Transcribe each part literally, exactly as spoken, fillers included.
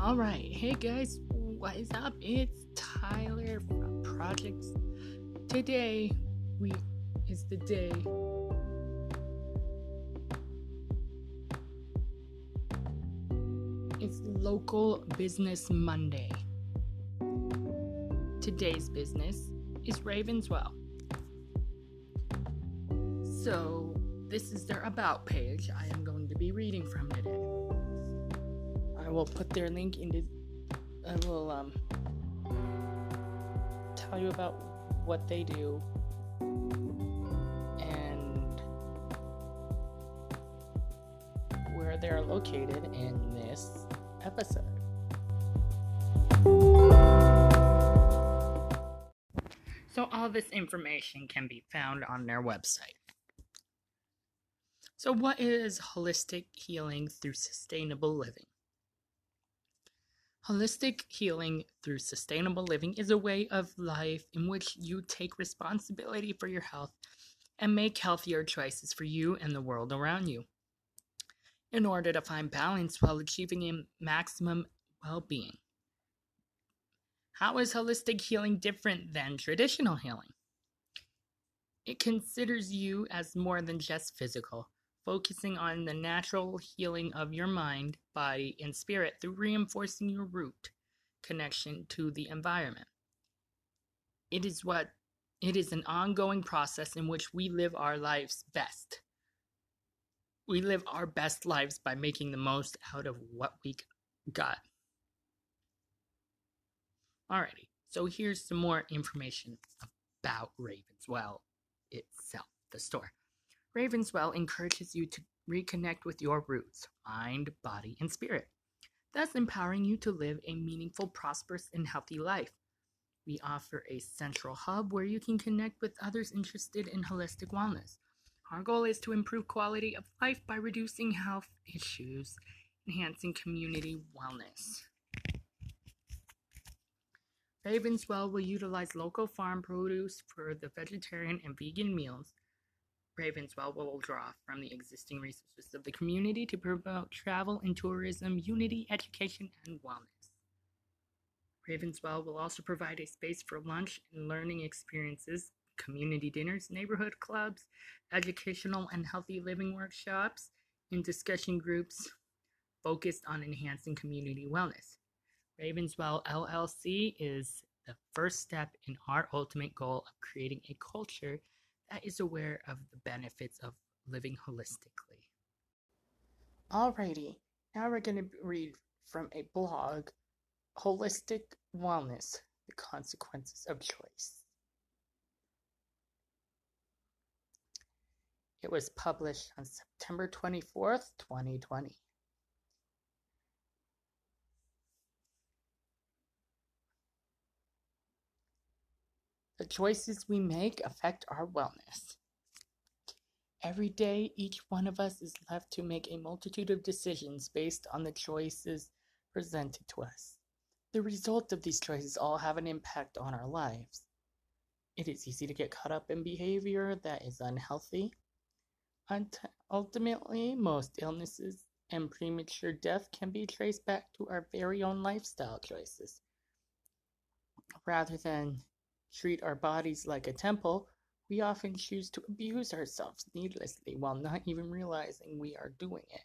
Alright, hey guys, what is up? It's Tyler from Projects. Today we is the day it's Local Business Monday. Today's business is Ravenswell. So this is their about page I am going to be reading from today. I will put their link into I will um tell you about what they do and where they're located in this episode. So all this information can be found on their website. So what is holistic healing through sustainable living? Holistic healing through sustainable living is a way of life in which you take responsibility for your health and make healthier choices for you and the world around you in order to find balance while achieving a maximum well-being. How is holistic healing different than traditional healing? It considers you as more than just physical, focusing on the natural healing of your mind, body, and spirit through reinforcing your root connection to the environment. It is what it is an ongoing process in which we live our lives best. We live our best lives by making the most out of what we got. Alrighty, so here's some more information about Ravenswell itself, the store. Ravenswell encourages you to reconnect with your roots, mind, body, and spirit, thus empowering you to live a meaningful, prosperous, and healthy life. We offer a central hub where you can connect with others interested in holistic wellness. Our goal is to improve quality of life by reducing health issues, enhancing community wellness. Ravenswell will utilize local farm produce for the vegetarian and vegan meals. Ravenswell will draw from the existing resources of the community to promote travel and tourism, unity, education, and wellness. Ravenswell will also provide a space for lunch and learning experiences, community dinners, neighborhood clubs, educational and healthy living workshops, and discussion groups focused on enhancing community wellness. Ravenswell L L C is the first step in our ultimate goal of creating a culture that is aware of the benefits of living holistically. Alrighty, now we're going to read from a blog, Holistic Wellness, The Consequences of Choice. It was published on September twenty-fourth, twenty twenty. The choices we make affect our wellness. Every day, each one of us is left to make a multitude of decisions based on the choices presented to us. The result of these choices all have an impact on our lives. It is easy to get caught up in behavior that is unhealthy. Ultimately, most illnesses and premature death can be traced back to our very own lifestyle choices. Rather than treat our bodies like a temple, we often choose to abuse ourselves needlessly while not even realizing we are doing it.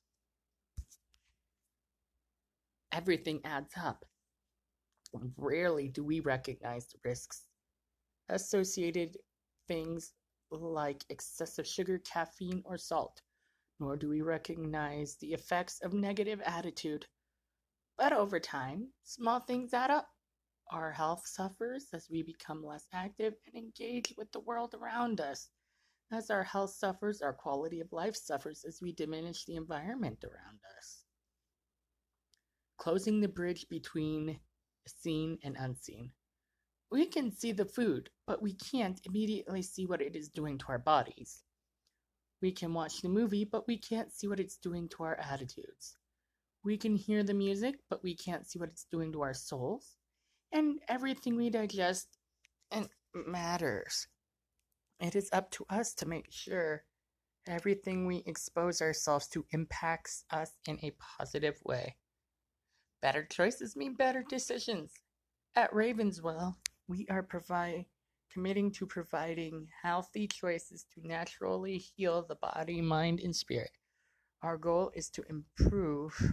Everything adds up. Rarely do we recognize the risks associated things like excessive sugar, caffeine, or salt, nor do we recognize the effects of negative attitude. But over time, small things add up. Our health suffers as we become less active and engage with the world around us. As our health suffers, our quality of life suffers as we diminish the environment around us. Closing the bridge between seen and unseen. We can see the food, but we can't immediately see what it is doing to our bodies. We can watch the movie, but we can't see what it's doing to our attitudes. We can hear the music, but we can't see what it's doing to our souls. And everything we digest and matters. It is up to us to make sure everything we expose ourselves to impacts us in a positive way. Better choices mean better decisions. At Ravenswell, we are provide, committing to providing healthy choices to naturally heal the body, mind, and spirit. Our goal is to improve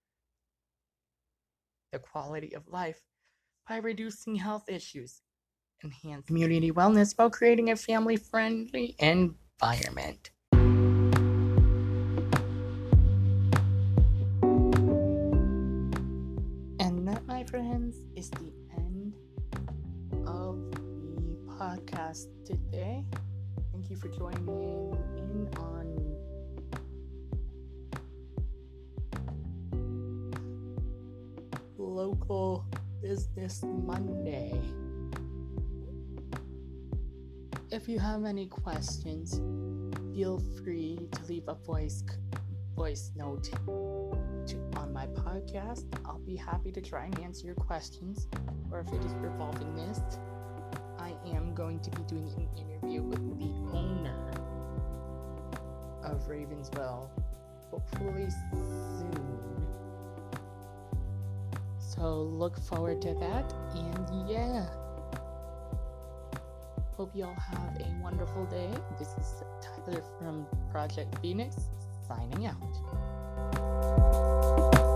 the quality of life by reducing health issues, enhance community wellness while creating a family-friendly environment. And that, my friends, is the end of the podcast today. Thank you for joining in on Local Business Monday. If you have any questions, feel free to leave a voice voice note to, on my podcast. I'll be happy to try and answer your questions. Or if it is revolving this, I am going to be doing an interview with the owner of Ravenswell, hopefully soon. So look forward to that, and yeah. Hope you all have a wonderful day. This is Tyler from Project Phoenix, signing out.